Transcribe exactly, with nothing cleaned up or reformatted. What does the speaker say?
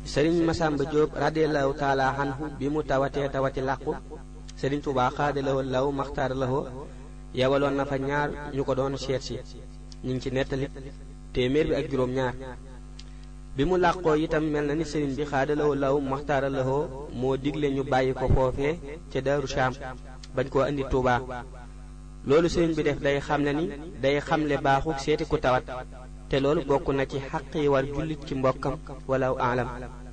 Serigne Massamba Diop radiyallahu taala anhu bi mu tawatee tawati làqu Serigne Touba xaadalawoo law maxtaar lawoo yawaloon na fa ñaar ñu ko doon seet si ñu ngi ci nettali téeméer bi ak juróom ñaar bi mu làqoo itam mel na ni Serigne bi xaadalawoo law maxtaar lawoo moo digle ñu bàyyi ko foofee ca Daaru Saam bañ koo andi Touba loolu Serigne bi def day xam ne ni day xamle baaxu seeti ku tawat te loolu bokk na ci xaq yi war jullit ci mbokkam walaw aalam